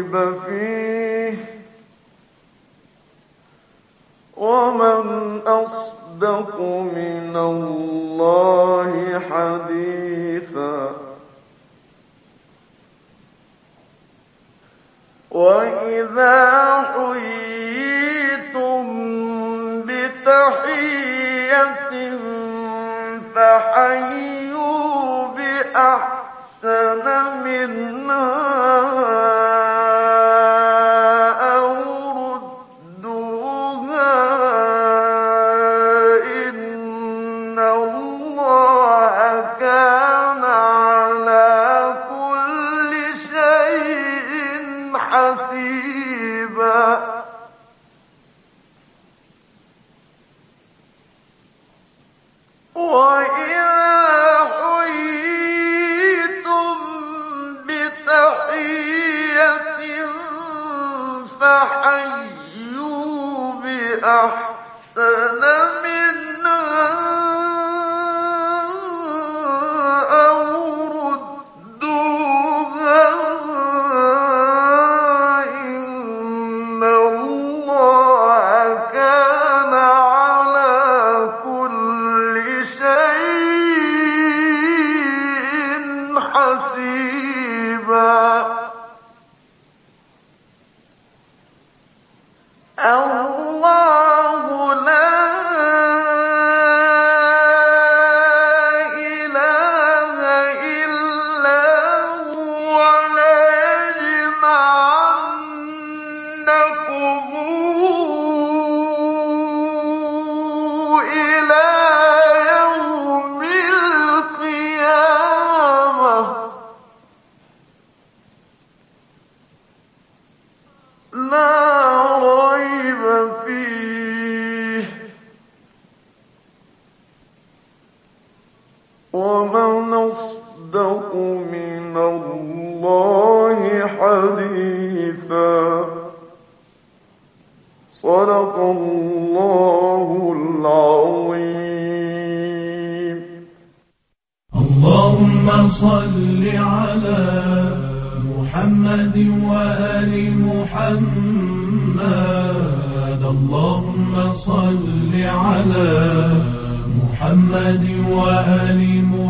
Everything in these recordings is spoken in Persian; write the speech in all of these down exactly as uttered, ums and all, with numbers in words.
ريب فيه ومن أصدق من الله حديثا وإذا حييتم بتحية فحيوا بأحسن منها أو ردوها إن الله كان على كل شيء حسيبا. وإذا حييتم بتحية فحيوا بأحسن منها أو ردوها إن الله كان على كل شيء حسيبا. الله لا إله إلا هو ليجمعنكم إلى يوم القيامة لا ريب فيه ومن أصدق من الله حديثا. صدق الله العظيم. اللهم صل على محمد وآل محمد. اللهم صل على محمد وآل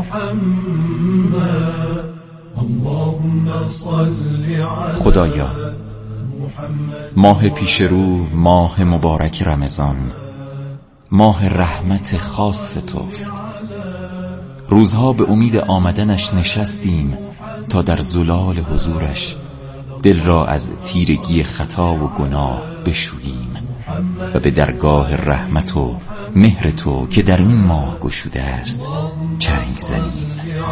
محمد. اللهم صل على خدایا، ماه پیش رو ماه مبارک رمضان ماه رحمت خاص توست. روزها به امید آمدنش نشستیم تا در زلال حضورش دل را از تیرگی خطا و گناه بشوییم و به درگاه رحمت و مهر تو که در این ماه گشوده است چنگ زنیم.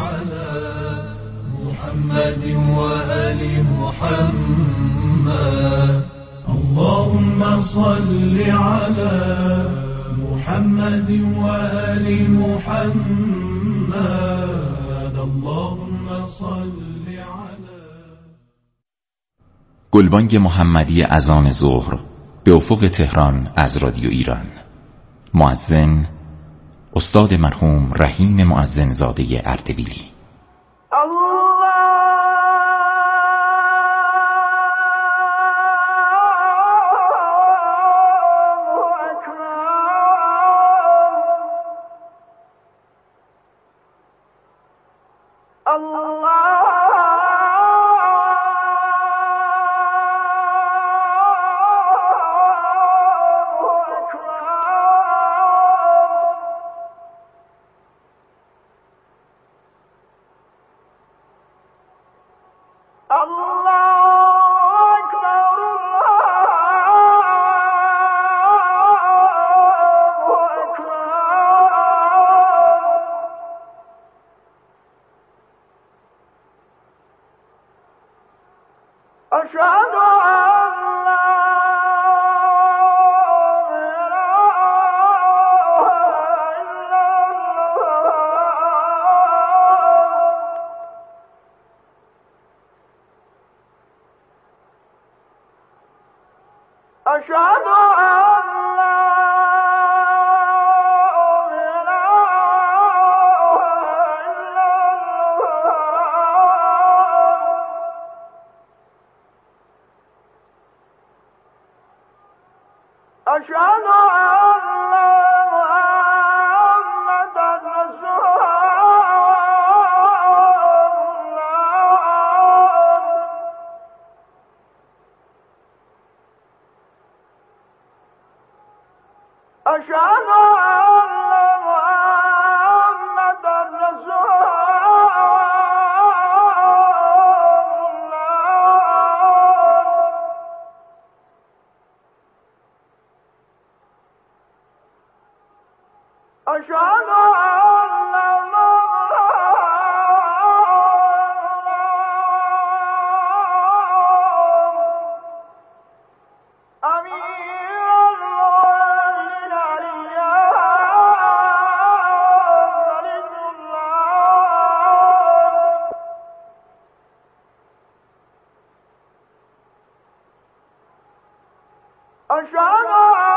محمد وآل محمد. اللهم صل على محمد وآل محمد. اللهم صل على. گلبانگ محمدی اذان ظهر به افق تهران از رادیو ایران. مؤذن استاد مرحوم رحیم مؤذن زاده اردبیلی. أشهد أن لا إله إلا الله. أشهد أن محمدا رسول الله أشهد أشهد أن أمير المؤمنين علي الله أشهد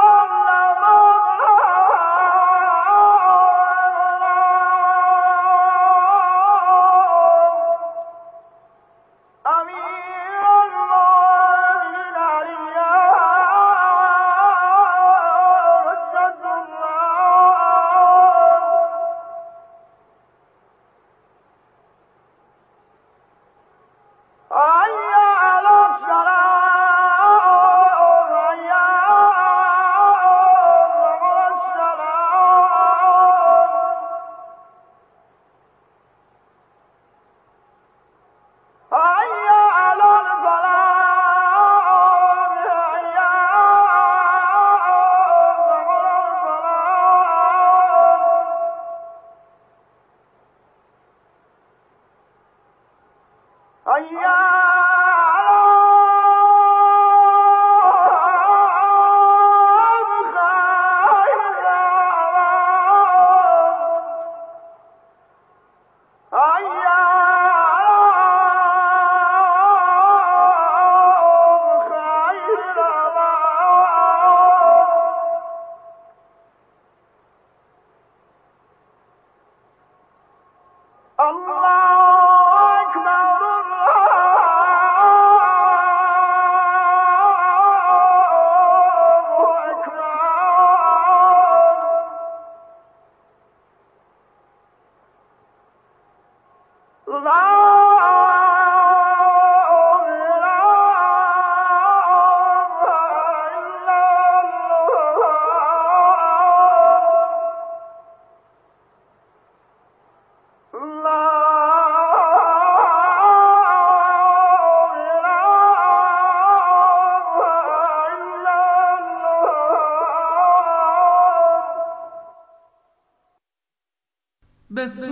بسم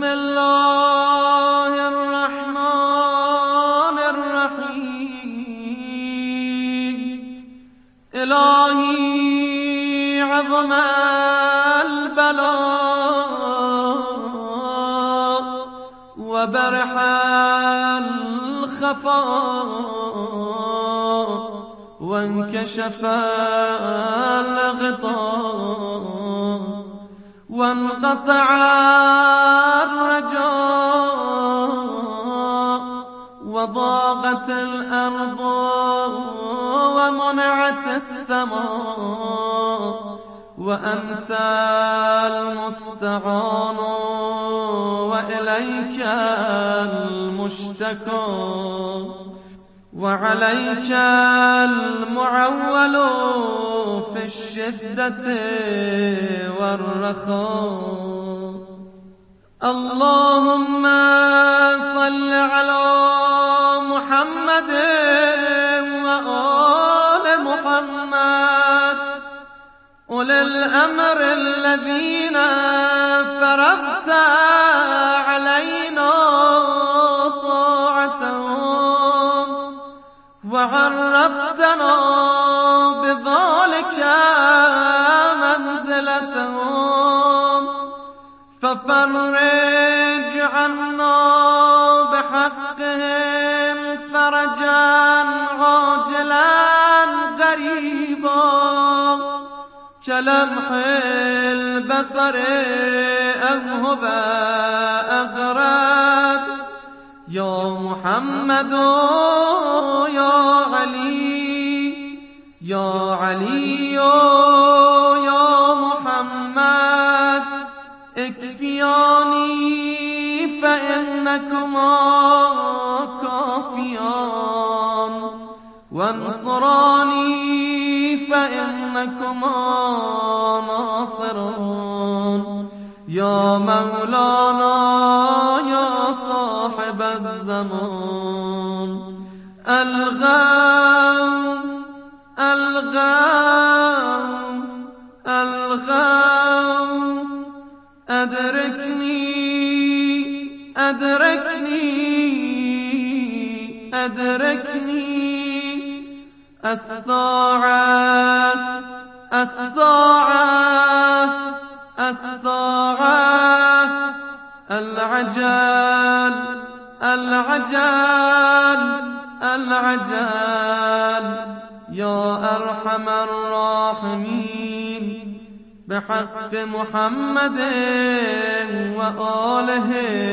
الله الرحمن الرحيم إلهي عظم البلاء وبرح الخفاء وانكشف الغطاء وانقطع الرجاء وضاقت الأرض ومنعت السماء وأنت المستعان وإليك المشتكى وعليك المعول في الشدة والرخاء. اللهم صل على محمد وآل محمد أولي الأمر الذين فرضت علينا طاعتهم وعرفتنا بذلك منزلتهم ففرج عنا بحقهم فرجا عاجلا غريبا كلمح البصر أذهب أغرب يا محمد يا علي يا علي فإنكما كافيان وانصراني فإنكما ناصران يا مولانا يا صاحب الزمان الغوث الغوث الغوث أدركني أدركني أدركني الساعة الساعة الساعة العجل العجل العجل يا أرحم الراحمين بحق محمد وآله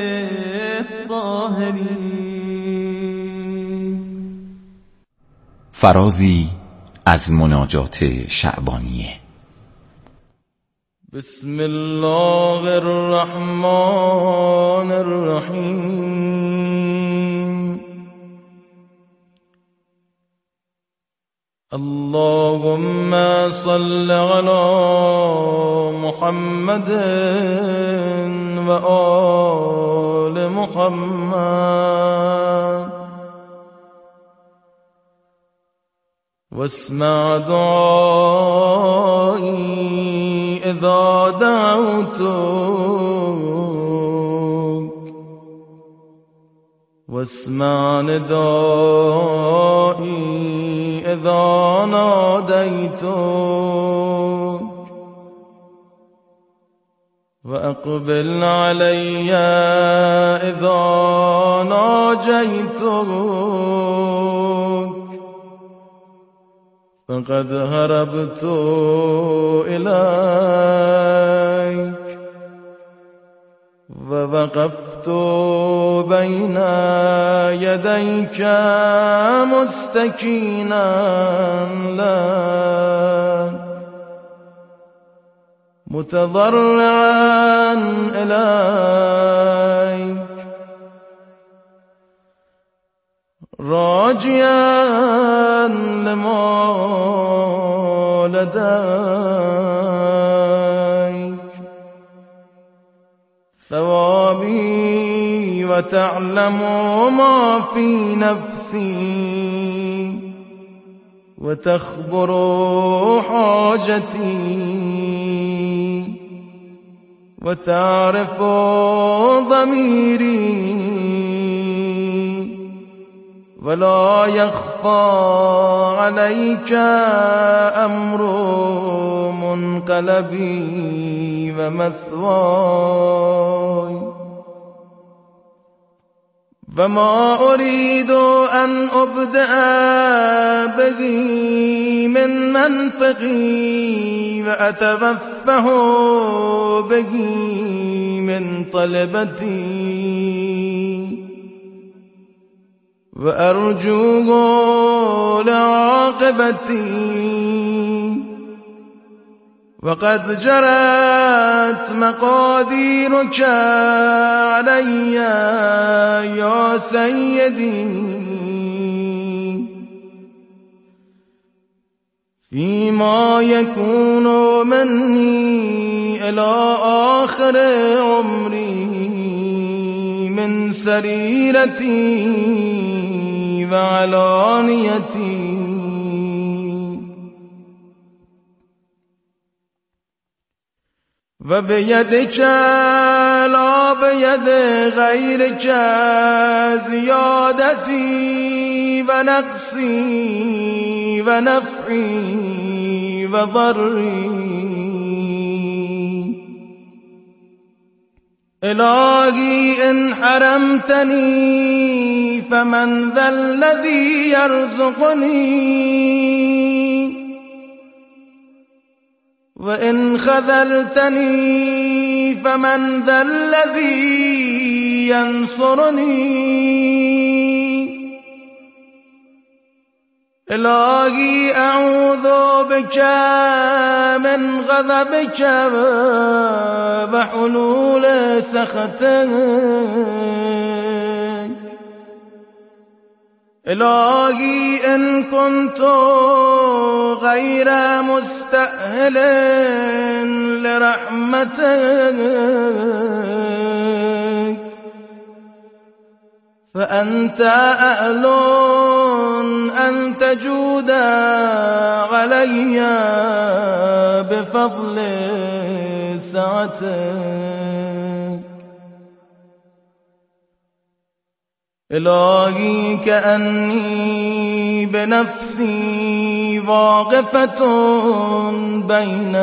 الطاهرين. فرازی از مناجات شعبانیه. بسم الله الرحمن الرحیم. اللهم صل على محمد و آل محمد واسمع دعائي إذا دعوتك واسمع ندائي إذا ناديتك وأقبل علي إذا ناجيتك فقد هربت إليك ووقفت بين يديك مستكينا لك متضرعا إليك راجيا لما لديك ثوابي وتعلم ما في نفسي وتخبر حاجتي وتعرف ضميري ولا يخفى عليك أمر منقلبي ومثواي فما أريد أن أبدأ به من منطقي وأتوفه به من طلبتي وأرجوه لعاقبتي وقد جرت مقاديرك علي يا سيدي فيما يكون مني إلى آخر عمري من سريرتي وعلانيتي وبيدك لا بيد غيرك زيادتي ونقصي ونفعي وضري إلهي إن حرمتني فمن ذا الذي يرزقني وإن خذلتني فمن ذا الذي ينصرني إلهي أعوذ بك من غضبك وحلول سخطك الهی ان كنت غیر مستأهل لرحمتك فأنت أهل أن تجود علي بفضل سعتك الهی كأني بنفسي واقفة بين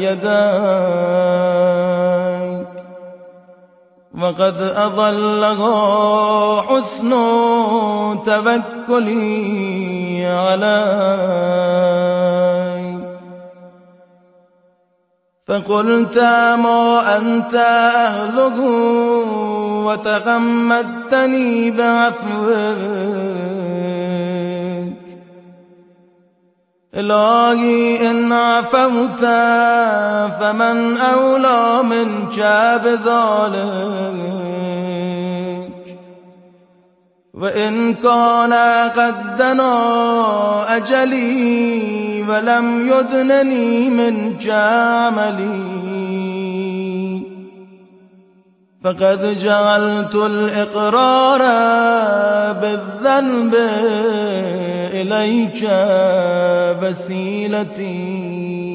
يديك وقد أضلها حسن توكلي عليك فقلت ما أنت أهله وتغمدتني بعفوك إلهي إن عفوت فمن أولى منك بذلك وإن كان قد دنا أجلي ولم يدنني منك عملي فقد جعلت الإقرار بالذنب إليك وسيلتي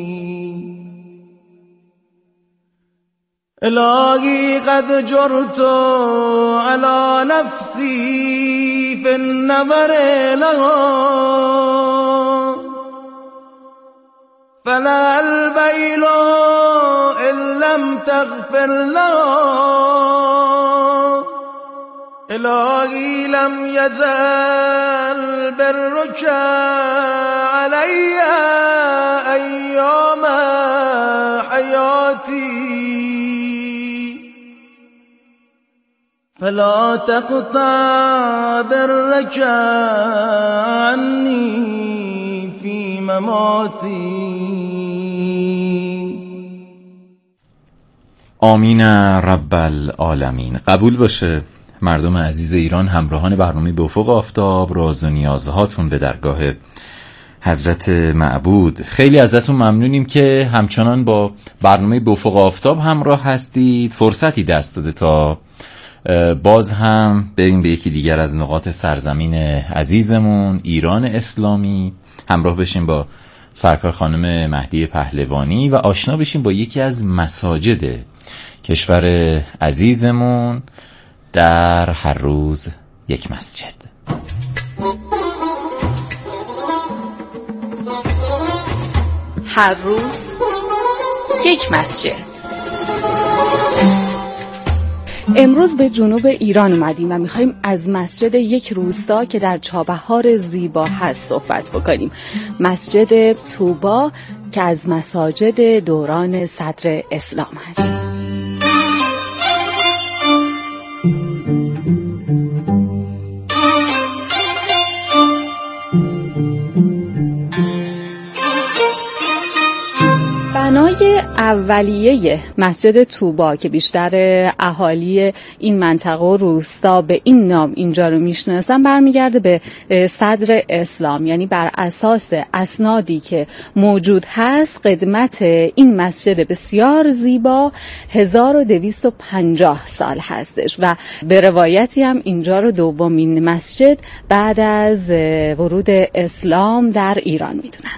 إلهي قد جرت على نفسي في النظر لها فلا البيل إن لم تغفر لها إلهي لم يزل برك علي أيام حياتي فلا تقطع برك عني في مماتي. آمین رب العالمین. قبول باشه مردم عزیز ایران، همراهان برنامه به افق آفتاب، راز و نیازهاتون به درگاه حضرت معبود. خیلی ازتون ممنونیم که همچنان با برنامه به افق آفتاب همراه هستید. فرصتی دست داده تا باز هم بریم به یکی دیگر از نقاط سرزمین عزیزمون ایران اسلامی، همراه بشیم با سرکار خانم مهدی پهلوانی و آشنا بشیم با یکی از مساجد کشور عزیزمون در هر روز یک مسجد. هر روز یک مسجد. امروز به جنوب ایران اومدیم و میخوایم از مسجد یک روستا که در چابهار زیبا هست صحبت بکنیم. مسجد طوبا که از مساجد دوران صدر اسلام هست. بنای اولیه مسجد طوبا که بیشتر اهالی این منطقه و روستا به این نام اینجا رو میشناسن برمیگرده به صدر اسلام، یعنی بر اساس اسنادی که موجود هست قدمت این مسجد بسیار زیبا هزار و دویست و پنجاه سال هستش و به روایتی هم اینجا رو دومین مسجد بعد از ورود اسلام در ایران میدونن.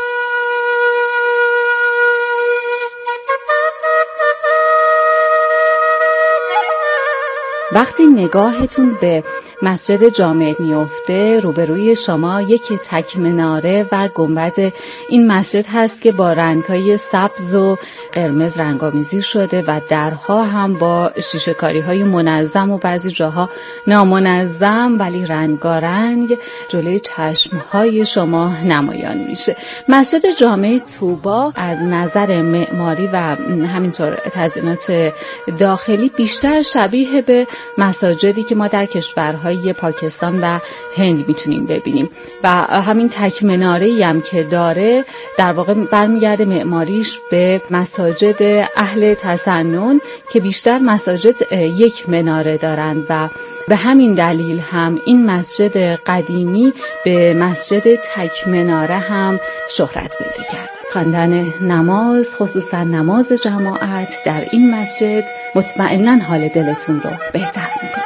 وقتی نگاهتون به مسجد جامع میفته روبروی شما یک تک مناره و گنبد این مسجد هست که با رنگ‌های سبز و قرمز رنگامیزی شده و درها هم با شیشه‌کاری‌های منظم و بعضی جاها نامنظم ولی رنگارنگ جلوی چشم‌های شما نمایان میشه. مسجد جامع طوبا از نظر معماری و همینطور تزیینات داخلی بیشتر شبیه به مساجدی که ما در کشورهای کشورهای پاکستان و هند میتونیم ببینیم و همین تک مناره‌ای هم که داره در واقع برمیگرده معماریش به مساجد اهل تسنن که بیشتر مساجد یک مناره دارند و به همین دلیل هم این مسجد قدیمی به مسجد تک مناره هم شهرت پیدا کرد. خواندن نماز، خصوصا نماز جماعت در این مسجد مطمئناً حال دلتون رو بهتر میکنه.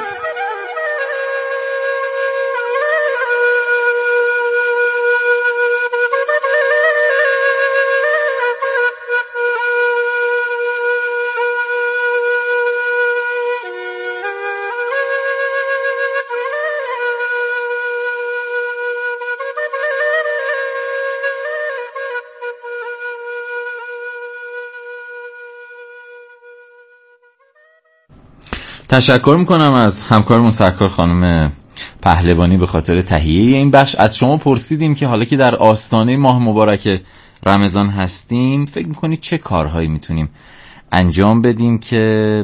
تشکر میکنم از همکارمون سرکار خانم پهلوانی به خاطر تهیه این بخش. از شما پرسیدیم که حالا که در آستانه ماه مبارک رمضان هستیم فکر میکنید چه کارهایی میتونیم انجام بدیم که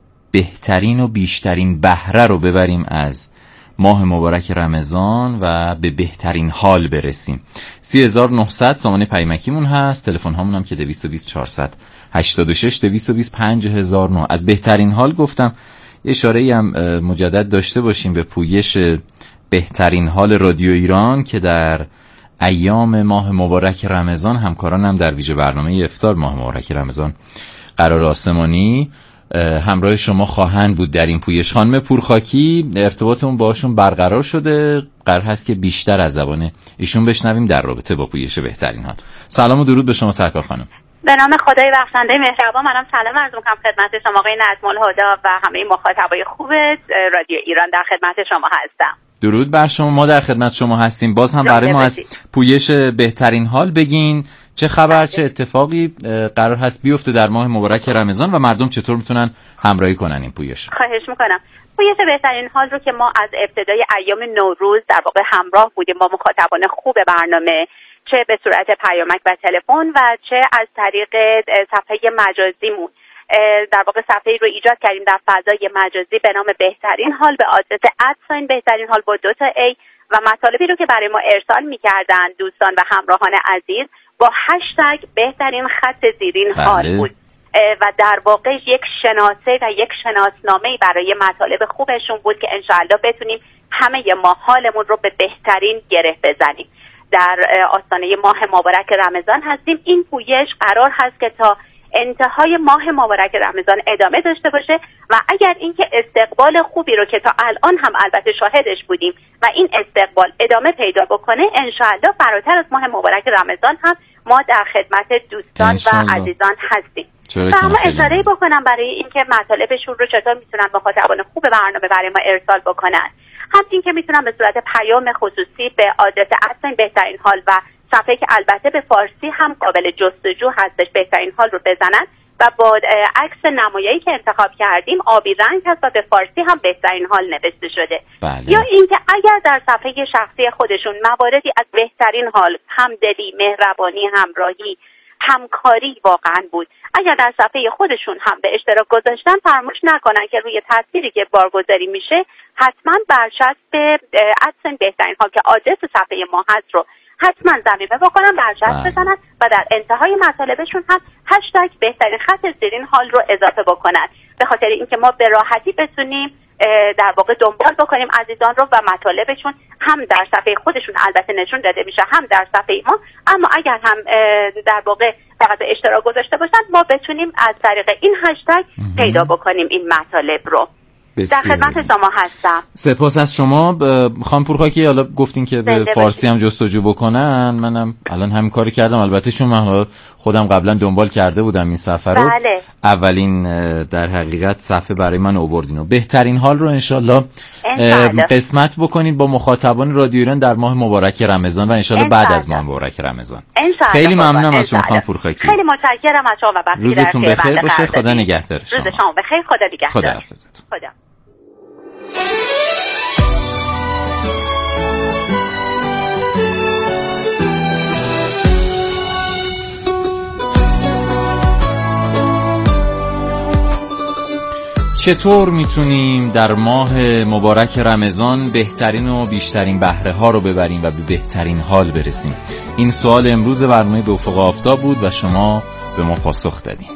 بهترین و بیشترین بهره رو ببریم از ماه مبارک رمضان و به بهترین حال برسیم. سی هزار و نهصد سامانه پیمکیمون هست، تلفن هامون هم که دویست و بیست چهارصد هشتاد و شش دویست و بیست پنج هزار و نه. از بهترین حال گفتم، اشاره‌ای هم مجدد داشته باشیم به پویش بهترین حال رادیو ایران که در ایام ماه مبارک رمضان همکارانم در ویژه برنامه افطار ماه مبارک رمضان قرار آسمانی همراه شما خواهند بود در این پویش. خانم پورخاکی ارتباطمون باشون برقرار شده، قرار هست که بیشتر از زبان ایشون بشنویم در رابطه با پویش بهترین حال. سلام و درود به شما سرکار خانم. به نام خدای بخشنده مهربان، منم سلام عرض می‌کنم خدمت شما آقای نظم الهدی و همه مخاطبای خوب رادیو ایران. در خدمت شما هستم. درود بر شما، ما در خدمت شما هستیم. باز هم برای ما از پویش بهترین حال بگین چه خبر، چه اتفاقی قرار هست بیفته در ماه مبارک رمضان و مردم چطور میتونن همراهی کنن این پویش؟ خواهش میکنم. پویش بهترین حال رو که ما از ابتدای ایام نوروز در واقع همراه بودیم با مخاطبان خوب برنامه، چه به صورت پیامک و تلفن و چه از طریق صفحه مجازیمون، در واقع صفحه‌ای رو ایجاد کردیم در فضای مجازی به نام بهترین حال به آدرس ادساین بهترین حال با دو تا ای و مطالبی رو که برای ما ارسال می‌کردن دوستان و همراهان عزیز با هشتگ بهترین خط زیرین بله. حال بود و در واقع یک شناسه و یک شناسنامه‌ای برای مطالب خوبشون بود که انشاءالله بتونیم همه ما حالمون رو به بهترین گره بزنیم. در آستانه ماه مبارک رمضان هستیم. این پویش قرار هست که تا انتهای ماه مبارک رمضان ادامه داشته باشه و اگر اینکه استقبال خوبی رو که تا الان هم البته شاهدش بودیم و این استقبال ادامه پیدا بکنه، انشاءالله فراتر از ماه مبارک رمضان هم ما در خدمت دوستان انشالله. و عزیزان هستیم. و اما اشاره بکنم برای اینکه مطالبشون رو چطور میتونن مخاطبان خوب برنامه برای ما ارسال بکنن. هم این که میتونن به صورت پیام خصوصی به آدرس ادساین بهترین حال و صفحه که البته به فارسی هم قابل جستجو هستش بهترین حال رو بزنن و با عکس نمایشی که انتخاب کردیم آبی رنگ هست و به فارسی هم بهترین حال نوشته شده. بله. یا اینکه اگر در صفحه شخصی خودشون مواردی از بهترین حال، همدلی، مهربانی، همراهی، همکاری واقعا بود، اگر در صفحه خودشون هم به اشتراک گذاشتن فراموش نکنن که روی تصویری که بارگذاری میشه حتما برچسب ادساین بهترین حال که آدرس صفحه ما هست رو حتما ضمیمه بکنن، برچسب بزنن و در انتهای مطالبشون هم هشتگ بهترین خط زیرین حال رو اضافه بکنن، به خاطر اینکه ما به راحتی بتونیم در واقع دنبال بکنیم عزیزان رو و مطالبشون هم در صفحه خودشون البته نشون داده میشه هم در صفحه ما، اما اگر هم در واقع فقط اشتراک گذاشته باشن ما بتونیم از طریق این هشتگ پیدا بکنیم این مطالب رو. در خدمت شما هستم. سپاس از شما خانم پورخاکی. حالا گفتین که به فارسی هم جستجو بکنن، منم الان همین کاری کردم، البته چون من خودم قبلا دنبال کرده بودم این صفحه رو. بله. اولین در حقیقت صفحه برای من آوردین و بهترین حال رو انشالله قسمت بکنید با مخاطبان رادیو ایران در ماه مبارک رمضان و انشالله بعد از ماه مبارک رمضان. خیلی ممنونم از شما خانم پورخاکی. خیلی متشکرم از شما و وقتی روزتون بخیر باشه. خدا نگهدار شما. روز شما بخیر. خدا نگهدار. خدا حافظتون. خدا. چطور میتونیم در ماه مبارک رمضان بهترین و بیشترین بهره ها رو ببریم و به بهترین حال برسیم؟ این سوال امروز برنامه به افق آفتاب بود و شما به ما پاسخ دادین.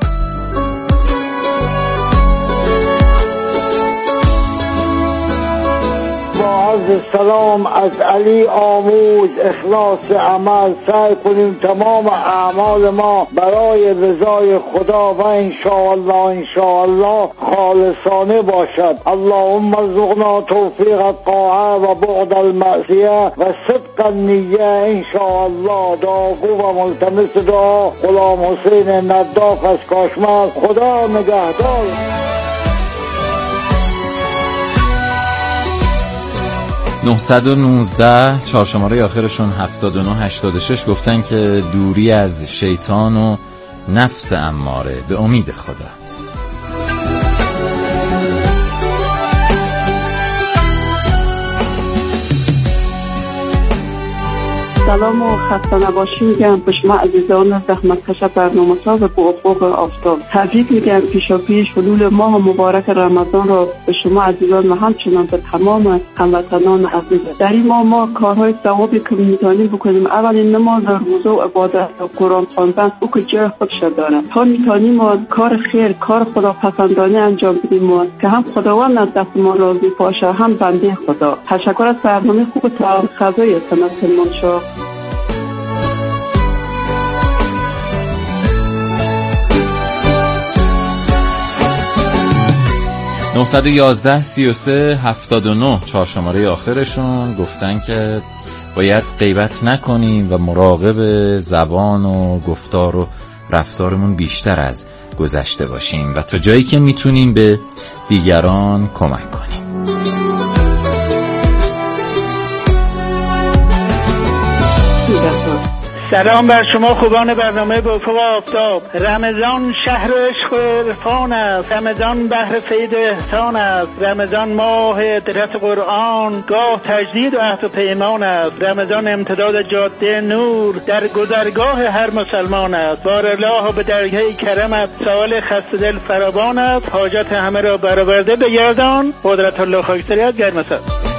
عرض سلام از علی آموز، اخلاص عمل، سعی کنیم تمام اعمال ما برای رضای خدا و انشاءالله انشاءالله خالصانه باشد. اللهم ارزقنا توفیق الطاعه و بعد المعصیه و صدق النیه انشاءالله. دعاگو و ملتمس دعا غلام حسین نداف از کاشمر. خدا نگهدار. نه یک نه چهار شماره آخرشون هفتاد و نه هشتاد و شش گفتن که دوری از شیطان و نفس اماره به امید خدا. سلام و خسته نباشی میگم به شما عزیزان زحمتکش برنامه ساز به افق آفتاب. تبریک میگم پیشا پیش حلول ماه مبارک رمضان را به شما عزیزان و همچنان به تمام هموطنان عزیز. در این ماه ما کارهای ثوابی که میتونیم بکنیم. اولین نماز، روزه و عبادت و قرآن خواندن او که جای خودش داره. تا میتونیم ما کار خیر، کار خداپسندانه انجام بدیم ما که هم خداوند از دست ما راضی باشه هم بنده خدا. تشکر از برنامه خوب تا خدای سنت منشا. نه یک یک سه سه هفتاد و نه چهار شماره آخرشون گفتن که باید غیبت نکنیم و مراقب زبان و گفتار و رفتارمون بیشتر از گذشته باشیم و تا جایی که میتونیم به دیگران کمک کنیم. سلام بر شما خوبان برنامه به افق آفتاب. رمضان شهر عشق و عرفان است، رمضان بحر فیض و احسان است، رمضان ماه درس قرآن، گاه تجدید و عهد و پیمان است، رمضان امتداد جاده نور در گذرگاه هر مسلمان است. بار الله به درگاه کرمت سوال خسته دل فراوان است، حاجت همه را برآورده بگردان، قدرت الله خاکساریت گرم است.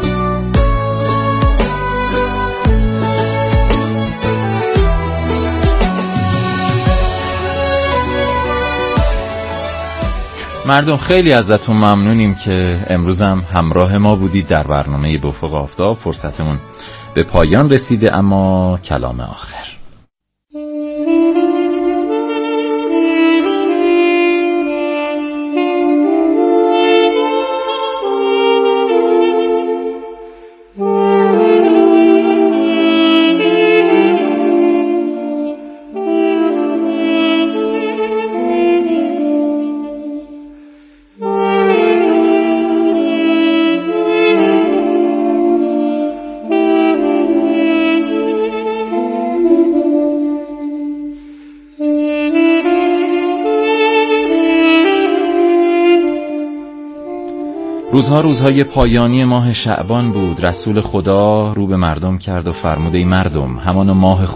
مردم خیلی ازتون ممنونیم که امروز هم همراه ما بودید در برنامه به افق آفتاب. فرصتمون به پایان رسیده اما کلام آخر. روزها روزهای پایانی ماه شعبان بود. رسول خدا رو به مردم کرد و فرمود ای مردم، همان ماه